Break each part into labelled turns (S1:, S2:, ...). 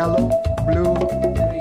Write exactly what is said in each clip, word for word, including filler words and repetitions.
S1: yellow, blue, green.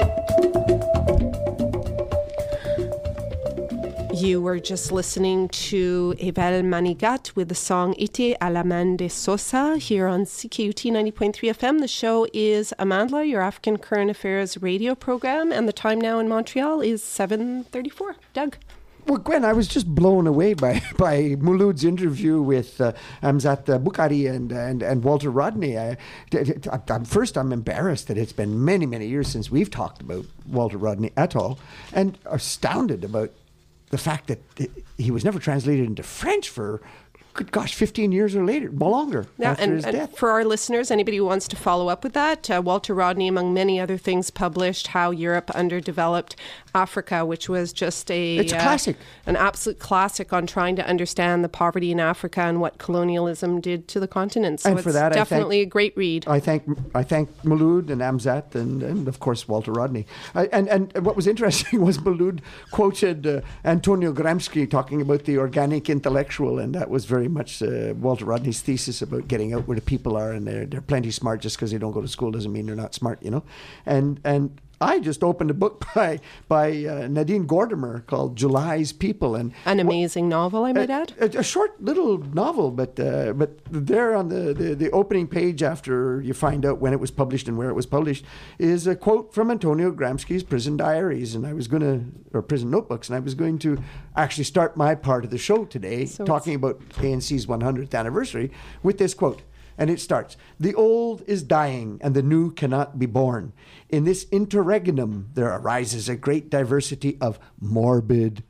S2: You were just listening to Evel Manigat with the song Ite a la main de Sosa here on C K U T ninety point three F M. The show is Amandla, your African Current Affairs radio program, and the time now in Montreal is seven thirty-four. Doug.
S1: Well, Gwen, I was just blown away by by Mouloud's interview with uh, Amzat uh, Bukhari and, and and Walter Rodney. I, I, I, first, I'm embarrassed that it's been many, many years since we've talked about Walter Rodney at all, and astounded about the fact that he was never translated into French for, good gosh, fifteen years or later, longer
S2: yeah,
S1: after
S2: and,
S1: his
S2: and
S1: death.
S2: For our listeners, anybody who wants to follow up with that, uh, Walter Rodney, among many other things, published How Europe Underdeveloped Africa, which was just a...
S1: It's a uh, classic.
S2: An absolute classic on trying to understand the poverty in Africa and what colonialism did to the continent. So
S1: and
S2: it's
S1: for that,
S2: definitely
S1: I thank,
S2: a great read.
S1: I thank I thank Mouloud and Amzat and, and, of course, Walter Rodney. I, and, and what was interesting was Mouloud quoted uh, Antonio Gramsci talking about the organic intellectual, and that was very much uh, Walter Rodney's thesis about getting out where the people are, and they're, they're plenty smart. Just because they don't go to school doesn't mean they're not smart, you know. And and I just opened a book by by uh, Nadine Gordimer called July's People, and
S2: an amazing wh- novel, I might
S1: a,
S2: add.
S1: A, a short little novel, but uh, but there on the, the, the opening page, after you find out when it was published and where it was published, is a quote from Antonio Gramsci's Prison Diaries, and I was going to or Prison Notebooks, and I was going to actually start my part of the show today so talking about A N C's one hundredth anniversary with this quote. And it starts, "The old is dying and the new cannot be born. In this interregnum, there arises a great diversity of morbid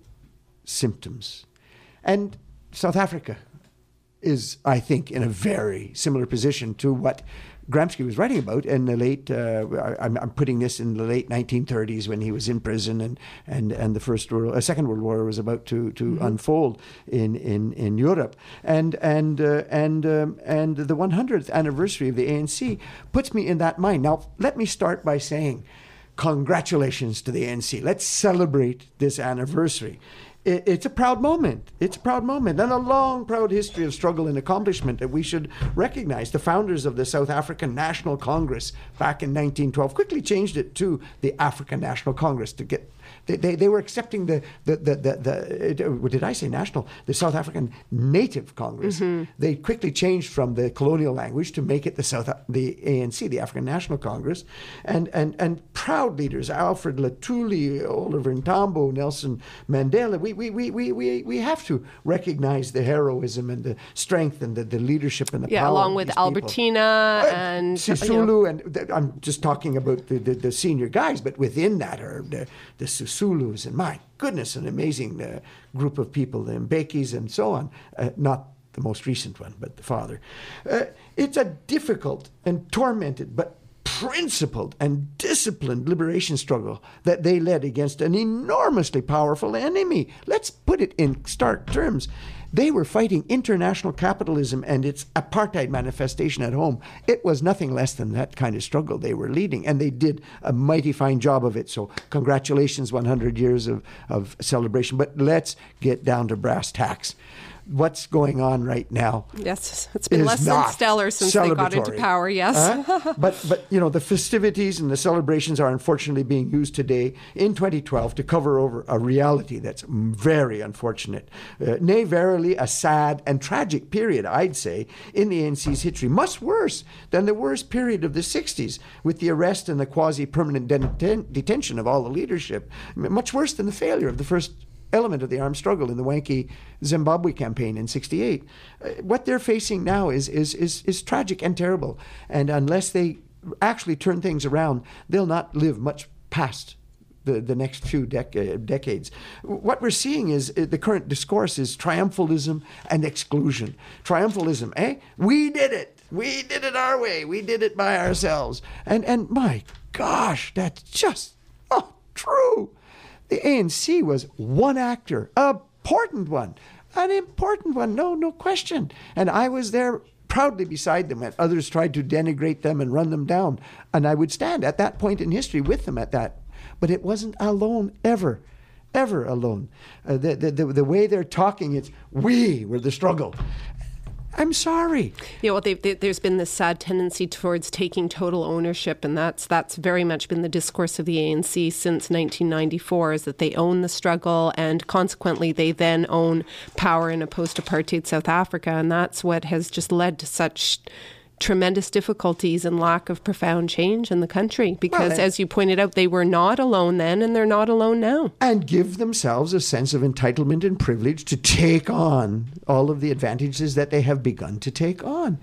S1: symptoms." And South Africa is, I think, in a very similar position to what Gramsci was writing about in the late, uh, I, I'm, I'm putting this in the late nineteen thirties when he was in prison, and and, and the first world, uh, Second World War was about to, to mm-hmm. unfold in, in, in Europe, and and uh, and um, and the one hundredth anniversary of the A N C puts me in that mind. Now, let me start by saying, congratulations to the A N C. Let's celebrate this anniversary. It's a proud moment. It's a proud moment and a long, proud history of struggle and accomplishment that we should recognize. The founders of the South African National Congress back in nineteen twelve quickly changed it to the African National Congress to get. They, they, they were accepting the, the, the, the, the what did I say, national? The South African Native Congress. Mm-hmm. They quickly changed from the colonial language to make it the South, the A N C, the African National Congress. And, and, and proud leaders, Alfred Lutuli, Oliver Tambo, Nelson Mandela, we, we, we, we, we, we have to recognize the heroism and the strength and the, the leadership and the
S2: yeah,
S1: power
S2: along
S1: of
S2: with
S1: these
S2: Albertina
S1: people.
S2: and
S1: Sisulu,
S2: you know.
S1: and th- I'm just talking about the, the, the senior guys, but within that are the, the Sisulus, and my goodness, an amazing uh, group of people, the Mbekis and so on. Uh, not the most recent one, but the father. Uh, it's a difficult and tormented, but principled and disciplined liberation struggle that they led against an enormously powerful enemy. Let's put it in stark terms. They were fighting international capitalism and its apartheid manifestation at home. It was nothing less than that kind of struggle they were leading, and they did a mighty fine job of it. So congratulations, one hundred years of, of celebration. But let's get down to brass tacks. What's going on right now?
S2: Yes, it's been less than stellar since they got into power, yes.
S1: uh, but, but, you know, the festivities and the celebrations are unfortunately being used today in twenty twelve to cover over a reality that's very unfortunate. Uh, nay, verily, a sad and tragic period, I'd say, in the A N C's history. Much worse than the worst period of the sixties, with the arrest and the quasi-permanent den- detention of all the leadership. Much worse than the failure of the first element of the armed struggle in the wanky Zimbabwe campaign in sixty-eight. Uh, what they're facing now is, is is is tragic and terrible. And unless they actually turn things around, they'll not live much past the, the next few dec- uh, decades. What we're seeing is uh, the current discourse is triumphalism and exclusion. Triumphalism, eh? We did it. We did it our way. We did it by ourselves. And and my gosh, that's just oh, true. The A N C was one actor, a important one, an important one, no, no question. And I was there proudly beside them, and others tried to denigrate them and run them down. And I would stand at that point in history with them at that. But it wasn't alone, ever, ever alone. Uh, the, the, the, the way they're talking, it's we were the struggle. I'm sorry.
S2: Yeah, well, they, they, there's been this sad tendency towards taking total ownership, and that's that's very much been the discourse of the A N C since nineteen ninety-four, is that they own the struggle, and consequently they then own power in a post-apartheid South Africa, and that's what has just led to such tremendous difficulties and lack of profound change in the country, because well, as you pointed out, they were not alone then and they're not alone now.
S1: And give themselves a sense of entitlement and privilege to take on all of the advantages that they have begun to take on.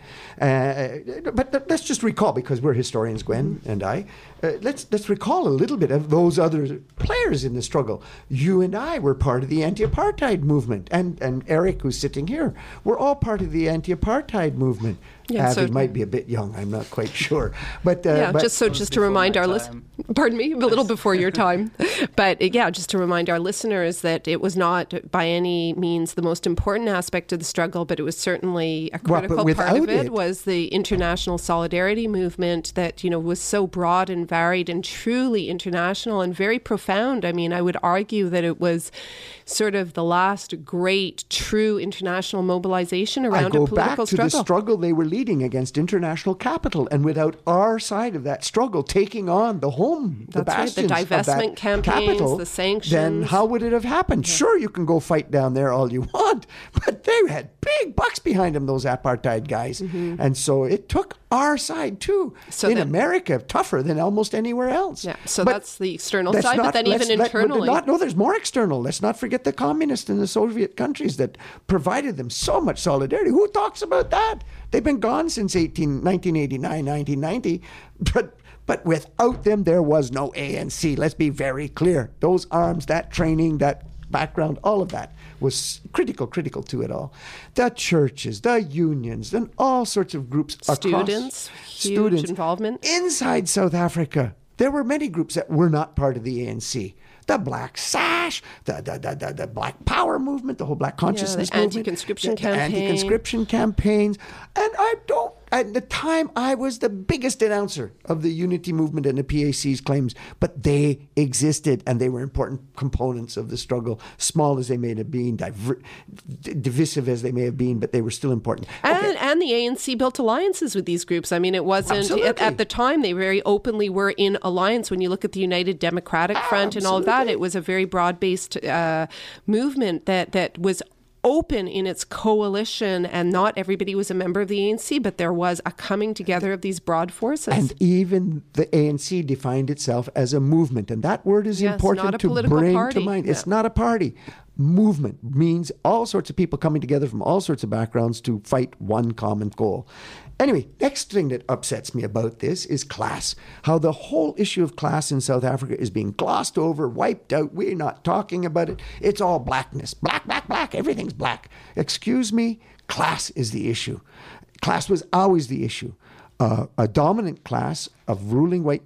S1: Uh, but let's just recall, because we're historians, Gwen mm-hmm. and I, uh, let's let's recall a little bit of those other players in the struggle. You and I were part of the anti-apartheid movement, and, and Eric, who's sitting here, we're all part of the anti-apartheid movement. Yeah, Avi so, might be a bit young. I'm not quite sure, but uh,
S2: yeah,
S1: but
S2: just so just to remind our listeners, pardon me, a little before your time, but yeah, just to remind our listeners that it was not by any means the most important aspect of the struggle, but it was certainly a critical well, part of it, it was the international solidarity movement that, you know, was so broad and varied and truly international and very profound. I mean, I would argue that it was sort of the last great true international mobilization around
S1: I go
S2: a political
S1: back to
S2: struggle.
S1: The struggle they were leading against international capital, and without our side of that struggle taking on the home, the
S2: That's
S1: bastions
S2: right, the divestment
S1: of that
S2: campaigns,
S1: capital,
S2: the sanctions.
S1: Then how would it have happened? Yeah. Sure, you can go fight down there all you want, but they had big bucks behind them, those apartheid guys, mm-hmm. and so it took our side too. So in then, America, tougher than almost anywhere else.
S2: Yeah, so
S1: but
S2: that's the external side, not, but then even
S1: let,
S2: internally.
S1: Not, no, there's more external. Let's not forget the communists and the Soviet countries that provided them so much solidarity. Who talks about that? They've been gone since nineteen eighty-nine, nineteen ninety, but but without them, there was no A N C. Let's be very clear. Those arms, that training, that background, all of that was critical, critical to it all. The churches, the unions, and all sorts of groups
S2: students,
S1: across.
S2: Huge
S1: Students,
S2: involvement.
S1: Inside South Africa, there were many groups that were not part of the A N C. The Black Sash, the the, the, the, the Black Power movement, the whole Black Consciousness
S2: yeah, the
S1: movement.
S2: Anti-conscription
S1: the,
S2: campaign.
S1: The anti-conscription campaigns. And I don't, at the time, I was the biggest denouncer of the unity movement and the P A C's claims, but they existed and they were important components of the struggle, small as they may have been, diver- divisive as they may have been, but they were still important.
S2: And,
S1: okay.
S2: and the A N C built alliances with these groups. I mean, it wasn't, at, at the time, they very openly were in alliance. When you look at the United Democratic Front
S1: Absolutely.
S2: and all of that, it was a very broad-based uh, movement that, that was open in its coalition, and not everybody was a member of the A N C, but there was a coming together of these broad forces.
S1: And even the A N C defined itself as a movement, and that word is
S2: yes,
S1: important to bring
S2: party.
S1: to mind.
S2: Yeah.
S1: It's not a party. Movement means all sorts of people coming together from all sorts of backgrounds to fight one common goal. Anyway, next thing that upsets me about this is class. How the whole issue of class in South Africa is being glossed over, wiped out. We're not talking about it. It's all blackness. Black, black, black. Everything's black. Excuse me, class is the issue. Class was always the issue. Uh, a dominant class of ruling white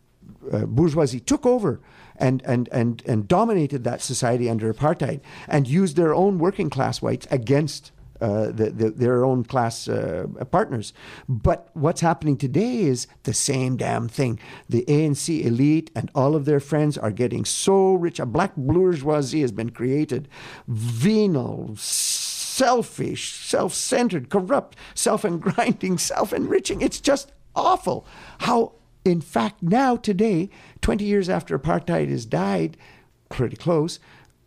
S1: uh, bourgeoisie took over and, and, and, and dominated that society under apartheid and used their own working class whites against Uh, the, the, their own class uh, partners. But what's happening today is the same damn thing. The A N C elite and all of their friends are getting so rich. A black bourgeoisie has been created. Venal, selfish, self-centered, corrupt, self-engrinding, self-enriching. It's just awful. How, in fact, now today, twenty years after apartheid has died, pretty close,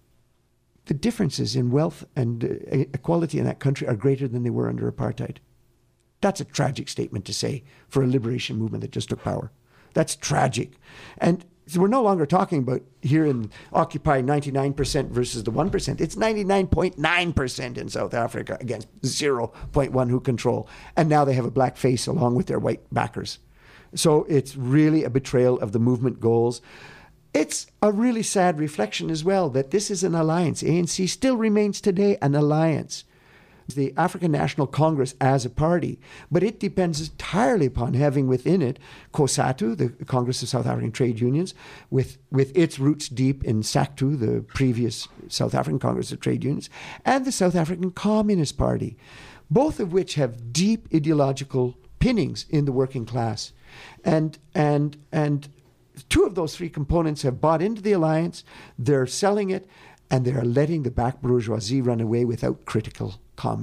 S1: the differences in wealth and uh, equality in that country are greater than they were under apartheid. That's a tragic statement to say for a liberation movement that just took power. That's tragic. And so we're no longer talking about here in Occupy ninety-nine percent versus the one percent. It's ninety-nine point nine percent in South Africa against zero point one who control. And now they have a black face along with their white backers. So it's really a betrayal of the movement goals. It's a really sad reflection as well that this is an alliance. A N C still remains today an alliance. The African National Congress as a party, but it depends entirely upon having within it COSATU, the Congress of South African Trade Unions, with, with its roots deep in SACTU, the previous South African Congress of Trade Unions, and the South African Communist Party, both of which have deep ideological pinnings in the working class. And, and, and, two of those three components have bought into the alliance, they're selling it, and they're letting the black bourgeoisie run away without critical comment.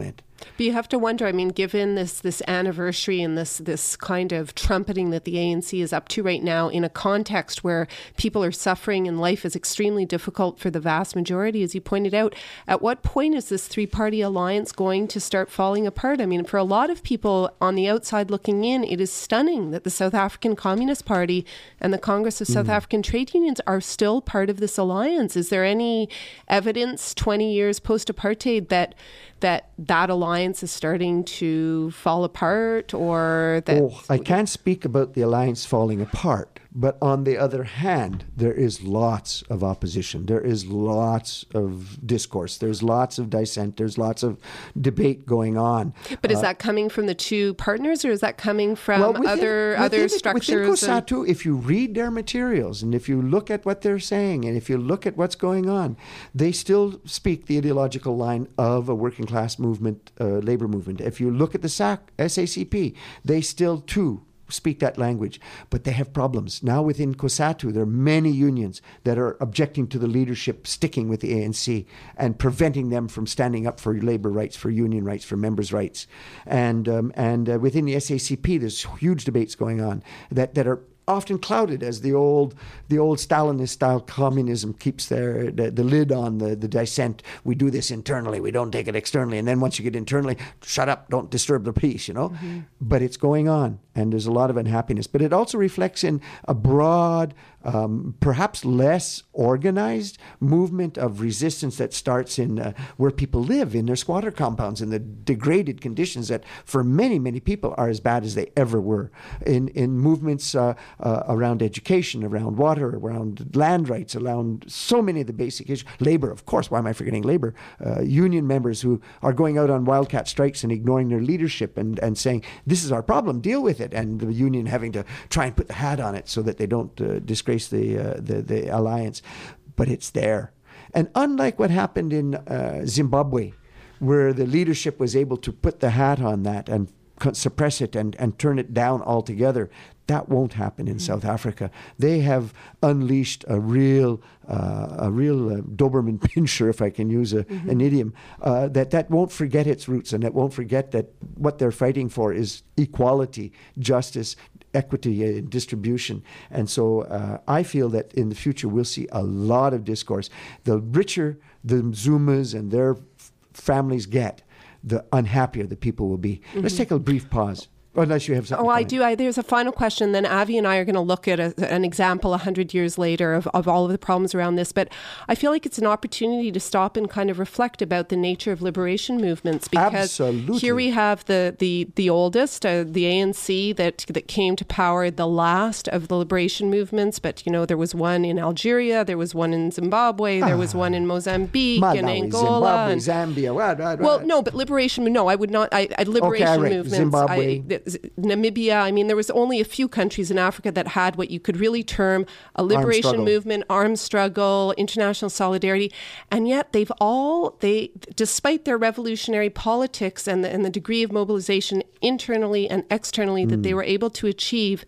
S2: But you have to wonder, I mean, given this this anniversary and this this kind of trumpeting that the A N C is up to right now in a context where people are suffering and life is extremely difficult for the vast majority, as you pointed out, at what point is this three-party alliance going to start falling apart? I mean, for a lot of people on the outside looking in, it is stunning that the South African Communist Party and the Congress of South mm. African Trade Unions are still part of this alliance. Is there any evidence twenty years post-apartheid that that that alliance is starting to fall apart, or that...
S1: Oh, I can't speak about the alliance falling apart, but on the other hand, there is lots of opposition. There is lots of discourse. There's lots of dissent. There's lots of debate going on.
S2: But is
S1: uh,
S2: that coming from the two partners, or is that coming from
S1: well, within,
S2: other
S1: within
S2: other
S1: it,
S2: structures?
S1: Within COSATU, and... if you read their materials and if you look at what they're saying and if you look at what's going on, they still speak the ideological line of a working class movement, uh, labor movement. If you look at the S A C P, they still too speak that language, but they have problems. Now within COSATU, there are many unions that are objecting to the leadership sticking with the A N C and preventing them from standing up for labor rights, for union rights, for members' rights. And um, and uh, within the S A C P, there's huge debates going on that, that are often clouded as the old the old Stalinist style communism keeps their the, the lid on the, the dissent. We do this internally, we don't take it externally, and then once you get internally, shut up, don't disturb the peace, you know. Mm-hmm. But it's going on, and there's a lot of unhappiness. But it also reflects in a broad, um, perhaps less organized movement of resistance that starts in uh, where people live, in their squatter compounds, in the degraded conditions that for many, many people are as bad as they ever were. In, in movements uh, uh, around education, around water, around land rights, around so many of the basic issues. Labor, of course, why am I forgetting labor? Uh, union members who are going out on wildcat strikes and ignoring their leadership and, and saying, this is our problem, deal with it. And the union having to try and put the hat on it so that they don't uh, disgrace the, uh, the, the alliance. But it's there. And unlike what happened in uh, Zimbabwe, where the leadership was able to put the hat on that and suppress it and, and turn it down altogether, that won't happen in mm-hmm. South Africa. They have unleashed a real, uh, a real uh, Doberman pinscher, if I can use a, mm-hmm. an idiom, uh, that that won't forget its roots and that won't forget that what they're fighting for is equality, justice, equity, and distribution. And so uh, I feel that in the future we'll see a lot of discourse. The richer the Zumas and their f- families get, the unhappier the people will be. Mm-hmm. Let's take a brief pause. Unless you have something.
S2: Oh, I do. I, there's a final question. Then Avi and I are going to look at a, an example one hundred years later of, of all of the problems around this. But I feel like it's an opportunity to stop and kind of reflect about the nature of liberation movements. Because
S1: Absolutely.
S2: Here we have the the, the oldest, uh, the A N C, that, that came to power, the last of the liberation movements. But, you know, there was one in Algeria, there was one in Zimbabwe, there ah. was one in Mozambique
S1: Malawi,
S2: and Angola.
S1: Zimbabwe, and, Zambia. What, what, what?
S2: Well, no, but liberation, no, I would not, I, I liberation
S1: okay, right.
S2: movements.
S1: Zimbabwe.
S2: I, Namibia, I mean, there was only a few countries in Africa that had what you could really term a liberation movement, armed struggle, international solidarity. And yet they've all, they, despite their revolutionary politics and the, and the degree of mobilization internally and externally mm. that they were able to achieve,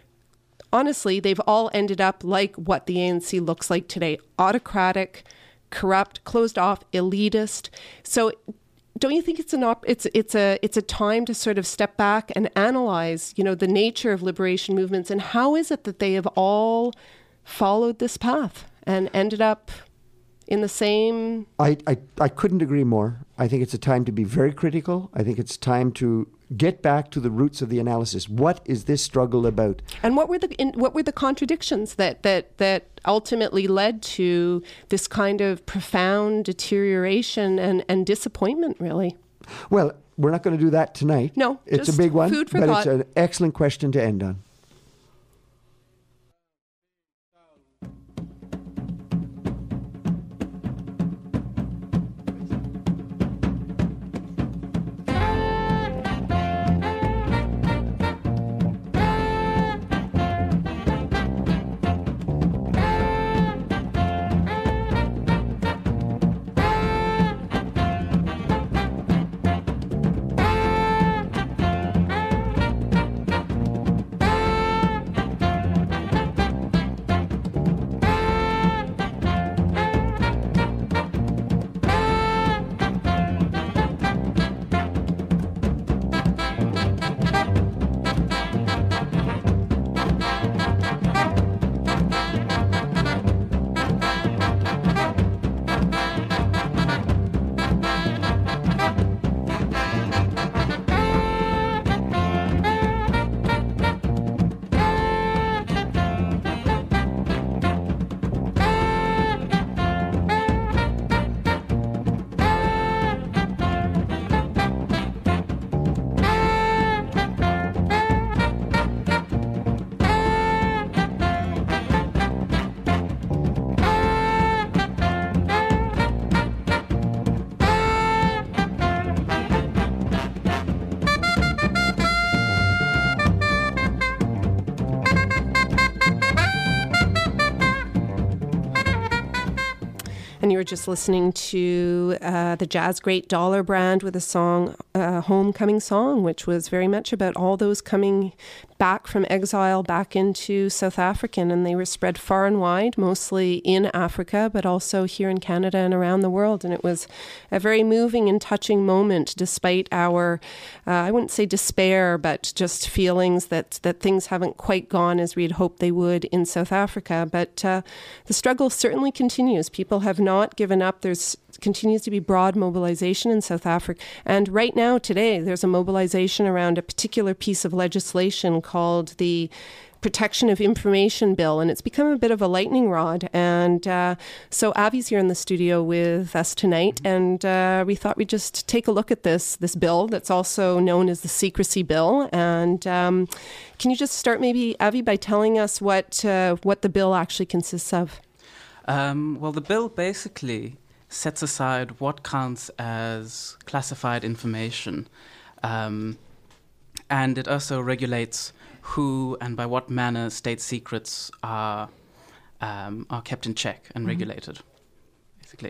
S2: honestly, they've all ended up like what the A N C looks like today: autocratic, corrupt, closed off, elitist. So don't you think it's an op- it's it's a it's a time to sort of step back and analyze, you know, the nature of liberation movements, and how is it that they have all followed this path and ended up in the same?
S1: I, I, I couldn't agree more. I think it's a time to be very critical. I think it's time to get back to the roots of the analysis. What is this struggle about?
S2: And what were the in, what were the contradictions that that that ultimately led to this kind of profound deterioration and, and disappointment, really?
S1: Well, we're not going to do that tonight.
S2: No,
S1: it's
S2: just
S1: a big one,
S2: food for
S1: but
S2: thought.
S1: It's an excellent question to end on.
S2: were just listening to uh, the jazz great Dollar Brand with a song, uh, Homecoming Song, which was very much about all those coming back from exile back into South African, and they were spread far and wide, mostly in Africa, but also here in Canada and around the world. And it was a very moving and touching moment, despite our, uh, I wouldn't say despair, but just feelings that, that things haven't quite gone as we'd hoped they would in South Africa. But uh, the struggle certainly continues. People have not given up. There's continues to be broad mobilization in South Africa. And right now, today, there's a mobilization around a particular piece of legislation called the Protection of Information Bill, and it's become a bit of a lightning rod. And uh, so Avi's here in the studio with us tonight, and uh, we thought we'd just take a look at this this bill that's also known as the Secrecy Bill. And um, can you just start maybe, Avi, by telling us what uh, what the bill actually consists of?
S3: Um, well, the bill basically sets aside what counts as classified information. Um, and it also regulates who and by what manner state secrets are um, are kept in check and mm-hmm. regulated, basically.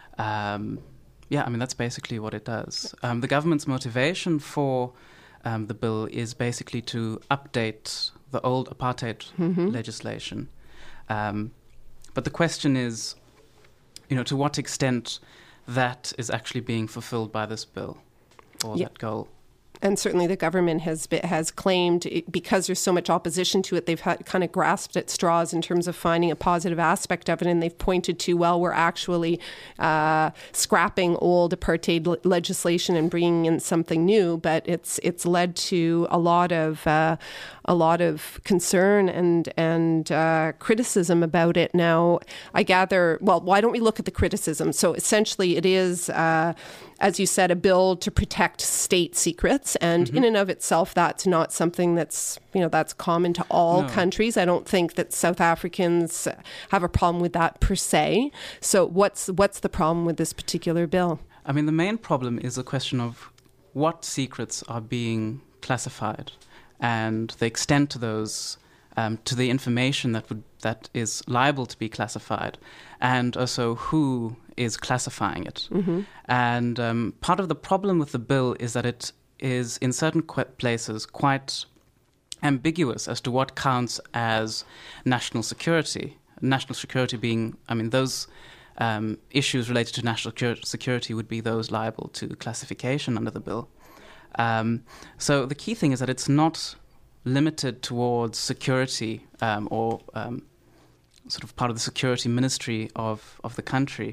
S3: Um, yeah, I mean, that's basically what it does. Um, the government's motivation for um, the bill is basically to update the old apartheid mm-hmm. legislation. Um, but the question is, you know, to what extent that is actually being fulfilled by this bill or yep. that goal.
S2: And certainly the government has been, has claimed, it, because there's so much opposition to it, they've had, kind of grasped at straws in terms of finding a positive aspect of it. And they've pointed to, well, we're actually uh, scrapping old apartheid le- legislation and bringing in something new. But it's it's led to a lot of uh, a lot of concern and and uh, criticism about it. Now, I gather, well, why don't we look at the criticism? So essentially, it is, uh, as you said, a bill to protect state secrets. And mm-hmm. in and of itself, that's not something that's, you know, that's common to all no. countries. I don't think that South Africans have a problem with that per se. So what's what's the problem with this particular bill?
S3: I mean, the main problem is a question of what secrets are being classified and the extent to those, um, to the information that would that is liable to be classified, and also who is classifying it. Mm-hmm. And um, part of the problem with the bill is that it is in certain qu- places quite ambiguous as to what counts as national security. National security being, I mean, those um, issues related to national security would be those liable to classification under the bill. Um, so the key thing is that it's not limited towards security um, or um, sort of part of the security ministry of, of the country.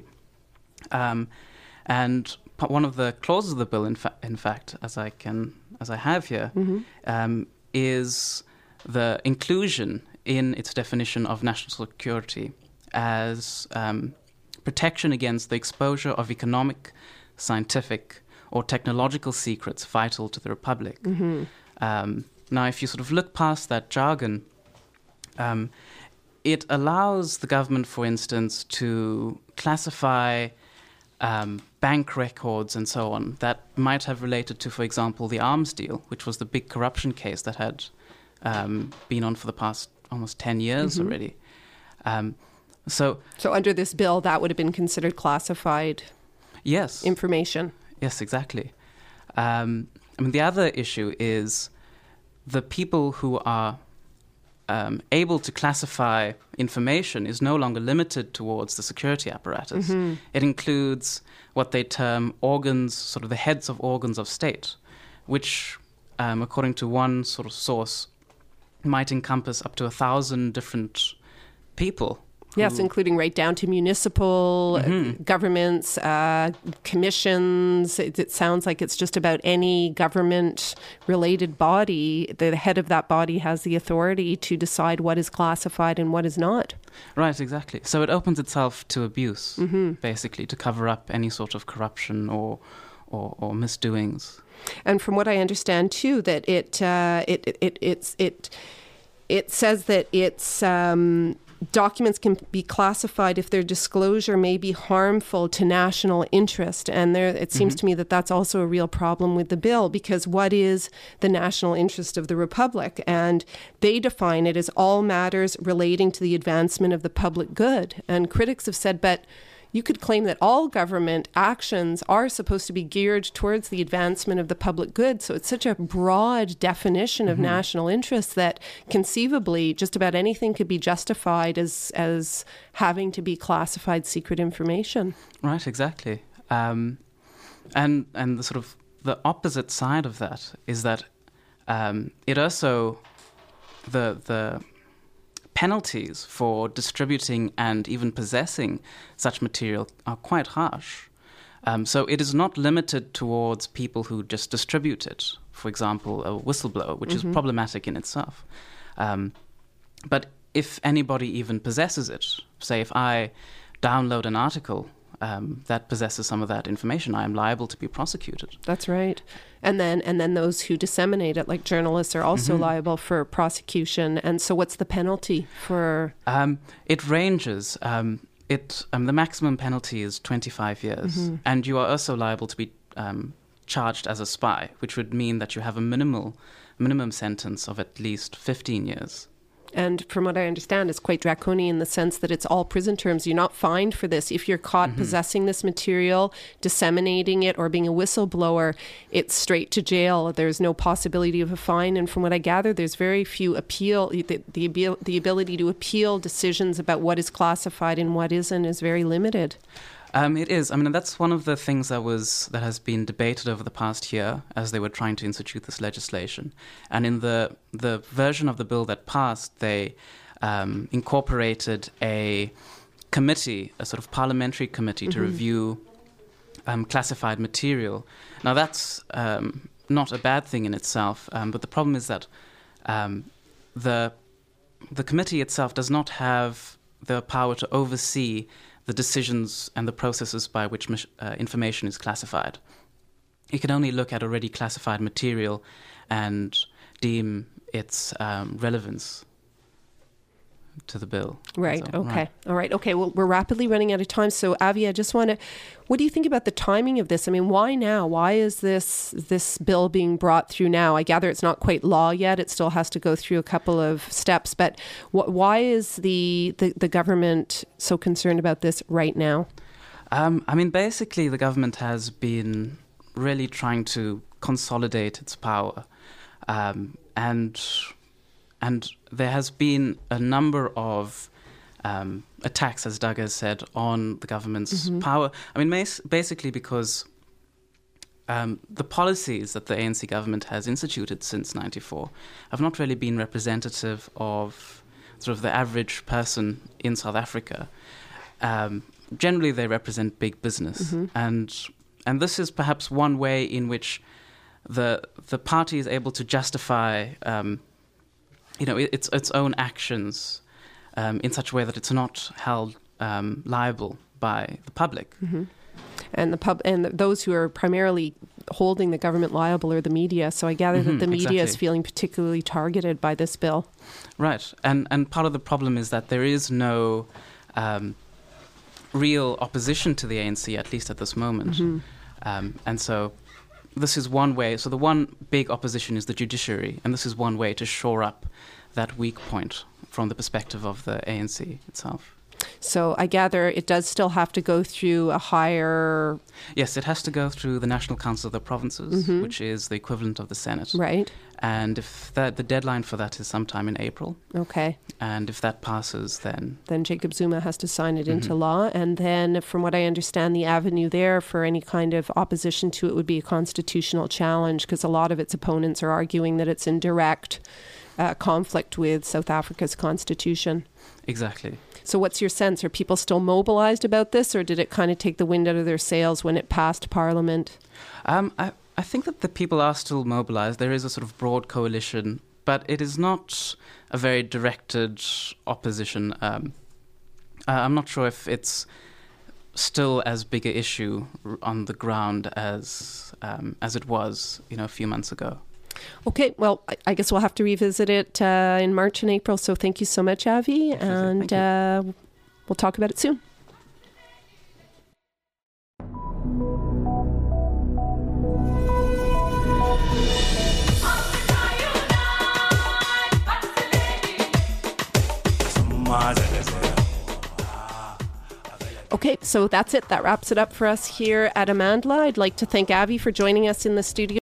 S3: Um, and one of the clauses of the bill, in, fa- in fact, as I can, as I have here, mm-hmm. um, is the inclusion in its definition of national security as um, protection against the exposure of economic, scientific, or technological secrets vital to the Republic. Mm-hmm. Um, now, if you sort of look past that jargon, um, it allows the government, for instance, to classify Um, bank records and so on that might have related to, for example, the arms deal, which was the big corruption case that had um, been on for the past almost ten years mm-hmm. already. Um, so,
S2: so under this bill, that would have been considered classified
S3: yes.
S2: information.
S3: Yes, exactly. Um, I mean, the other issue is the people who are Um, able to classify information is no longer limited towards the security apparatus. Mm-hmm. It includes what they term organs, sort of the heads of organs of state, which, um, according to one sort of source, might encompass up to a thousand different people.
S2: Yes, including right down to municipal mm-hmm. governments, uh, commissions. It, it sounds like it's just about any government-related body. The head of that body has the authority to decide what is classified and what is not.
S3: Right, exactly. So it opens itself to abuse, mm-hmm. basically, to cover up any sort of corruption or or, or misdoings.
S2: And from what I understand, too, that it uh, it, it it it's it it says that it's. Um, Documents can be classified if their disclosure may be harmful to national interest. And there, it seems mm-hmm. to me that that's also a real problem with the bill, because what is the national interest of the Republic? And they define it as all matters relating to the advancement of the public good. And critics have said, but you could claim that all government actions are supposed to be geared towards the advancement of the public good. So it's such a broad definition of mm-hmm. national interest that conceivably just about anything could be justified as as having to be classified secret information.
S3: Right, exactly. Um, and and the sort of the opposite side of that is that um, it also the the penalties for distributing and even possessing such material are quite harsh. Um, so it is not limited towards people who just distribute it. For example, a whistleblower, which mm-hmm. is problematic in itself. Um, but if anybody even possesses it, say if I download an article um, that possesses some of that information, I am liable to be prosecuted.
S2: That's right. And then and then those who disseminate it, like journalists, are also mm-hmm. liable for prosecution. And so what's the penalty for?
S3: Um, it ranges. Um, it um, the maximum penalty is twenty-five years. Mm-hmm. And you are also liable to be um, charged as a spy, which would mean that you have a minimal minimum sentence of at least fifteen years.
S2: And from what I understand, it's quite draconian in the sense that it's all prison terms. You're not fined for this. If you're caught mm-hmm. possessing this material, disseminating it, or being a whistleblower, it's straight to jail. There's no possibility of a fine. And from what I gather, there's very few appeal. The, the, the ability to appeal decisions about what is classified and what isn't is very limited.
S3: Um, it is. I mean, that's one of the things that was that has been debated over the past year as they were trying to institute this legislation. And in the the version of the bill that passed, they um, incorporated a committee, a sort of parliamentary committee, mm-hmm. to review um, classified material. Now, that's um, not a bad thing in itself, um, but the problem is that um, the the committee itself does not have the power to oversee the decisions and the processes by which uh, information is classified. It can only look at already classified material and deem its um, relevance to the bill.
S2: Right,
S3: so,
S2: okay.
S3: Right.
S2: All right, okay. Well, we're rapidly running out of time. So, Avi, I just want to, what do you think about the timing of this? I mean, why now? Why is this this bill being brought through now? I gather it's not quite law yet. It still has to go through a couple of steps. But wh- why is the, the, the government so concerned about this right now?
S3: Um, I mean, basically, the government has been really trying to consolidate its power. Um, and... And there has been a number of um, attacks, as Doug has said, on the government's mm-hmm. power. I mean, mas- basically because um, the policies that the A N C government has instituted since ninety-four have not really been representative of sort of the average person in South Africa. Um, generally, they represent big business. Mm-hmm. And and this is perhaps one way in which the the party is able to justify Um, you know, its its own actions um, in such a way that it's not held um, liable by the public.
S2: Mm-hmm. And the pub and the, those who are primarily holding the government liable are the media. So I gather mm-hmm, that the media
S3: exactly.
S2: is feeling particularly targeted by this bill.
S3: Right. And and part of the problem is that there is no um, real opposition to the A N C, at least at this moment. Mm-hmm. Um, and so this is one way. So the one big opposition is the judiciary, and this is one way to shore up that weak point from the perspective of the A N C itself.
S2: So I gather it does still have to go through a higher...
S3: Yes, it has to go through the National Council of the Provinces, mm-hmm. which is the equivalent of the Senate.
S2: Right.
S3: And if that, the deadline for that is sometime in April.
S2: Okay.
S3: And if that passes, then...
S2: Then Jacob Zuma has to sign it
S3: mm-hmm.
S2: into law. And then, from what I understand, the avenue there for any kind of opposition to it would be a constitutional challenge, because a lot of its opponents are arguing that it's in direct uh, conflict with South Africa's constitution.
S3: Exactly.
S2: So what's your sense? Are people still mobilized about this, or did it kind of take the wind out of their sails when it passed Parliament?
S3: Um, I, I think that the people are still mobilized. There is a sort of broad coalition, but it is not a very directed opposition. Um, uh, I'm not sure if it's still as big an issue on the ground as um, as it was, you know, a few months ago.
S2: Okay, well, I guess we'll have to revisit it uh, in March and April. So thank you so much, Avi, and uh, we'll talk about it soon. Okay, so that's it. That wraps it up for us here at Amandla. I'd like to thank Avi for joining us in the studio